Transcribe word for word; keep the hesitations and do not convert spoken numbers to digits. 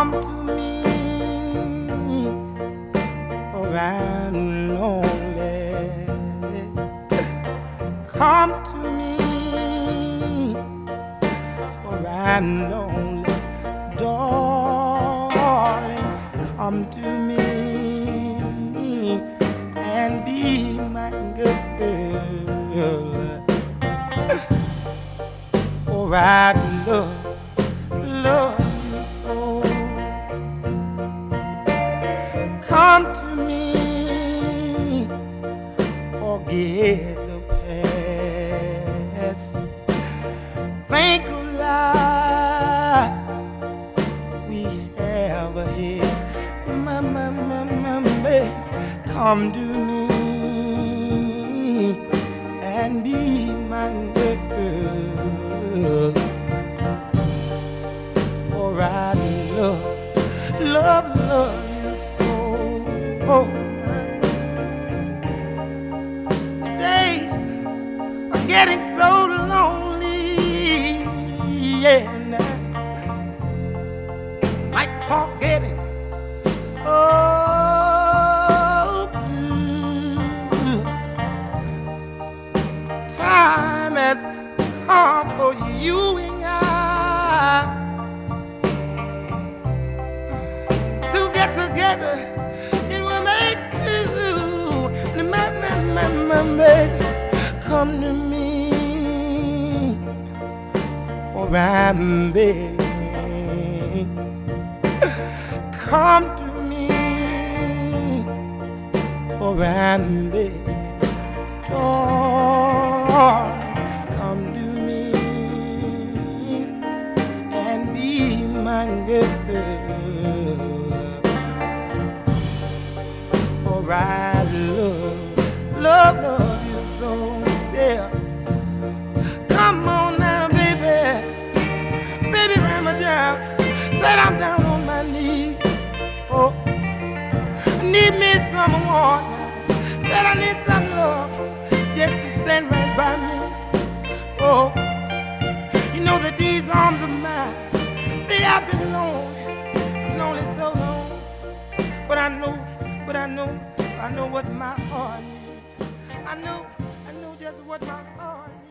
come to me, for I'm lonely. Come to me, for I'm lonely. Darling, come to me and be my girl, for I love, love you so. Come to me, forget the past, think of life we have ahead. My, my, my, my, baby, come to me and be my girl, for I love, love, love you so. Oh, today I'm getting so lonely, yeah, now my talk getting so blue. Time has come for you and I to get together. It will make you, my, my, my, my, baby, come to me, for I'm begging. Come to me, for I'm begging. Darling, come to me and be my girl, for I love, love, love you so, yeah. Come on now, baby, baby, ram me down, said I'm down on my knees. Oh, I need me some water, said I need some love, just to stand right by me. Oh, you know that these arms of mine, they have been lonely, lonely so long. But I know, but I know, I know what my heart needs. I know, I know just what my heart needs.